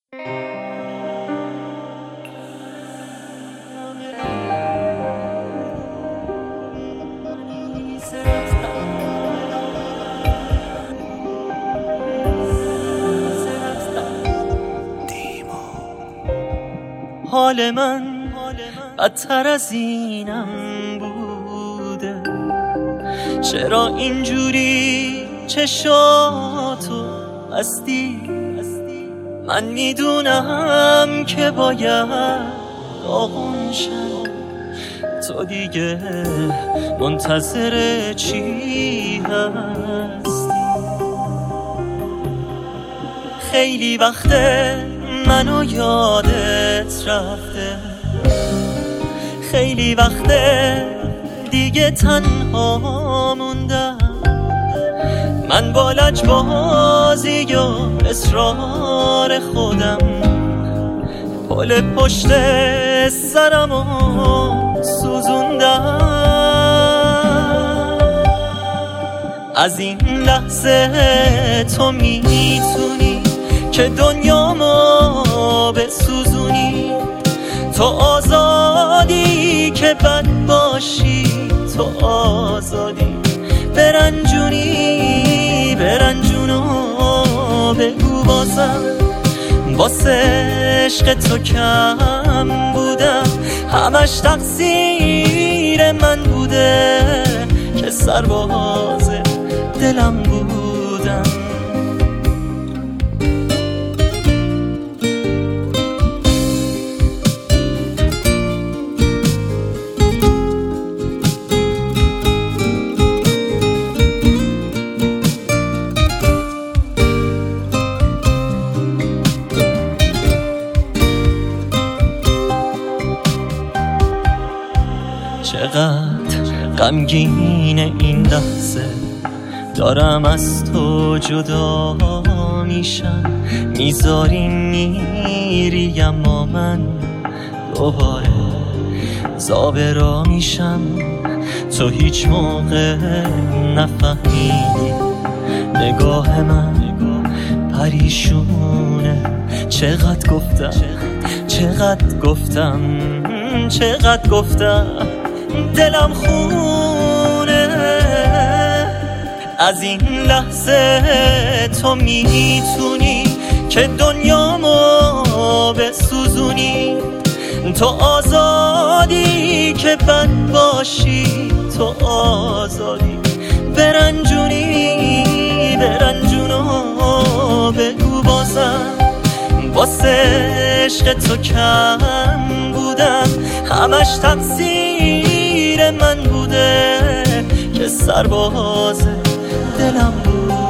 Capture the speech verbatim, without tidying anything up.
حال من بدتر از اینم بوده، چرا اینجوری چشاتو بستی؟ من میدونم که باید داغون شم، تو دیگه منتظر چی هستی؟ خیلی وقته منو یادت رفته، خیلی وقته دیگه تنها موندم. من با لجبازی و اصرار خودم پل پشت سرمو سوزوندم. از این لحظه تو میتونی که دنیامو بسوزونی، تو آزادی که بد باشی، تو آزادی برنجونی برنجونو بگو بازم واسه عشق تو کم بودم، همش تقصیر من بوده که سرباز دلم بودم. چقدر غمگین این لحظه، دارم از تو جدا میشم، میذاری میری اما من دوباره زابرا میشم. تو هیچ موقع نفهمیدی نگاه من پریشونه، چقدر گفتم چقدر گفتم چقدر گفتم دلم خونه. از این لحظه تو میتونی که دنیامو بسوزونی، تو آزادی که بد باشی، تو آزادی برنجونی برنجونو بگو بازم واسه عشق تو کم بودم، همش تقصیر من بوده که سرباز دلم بود.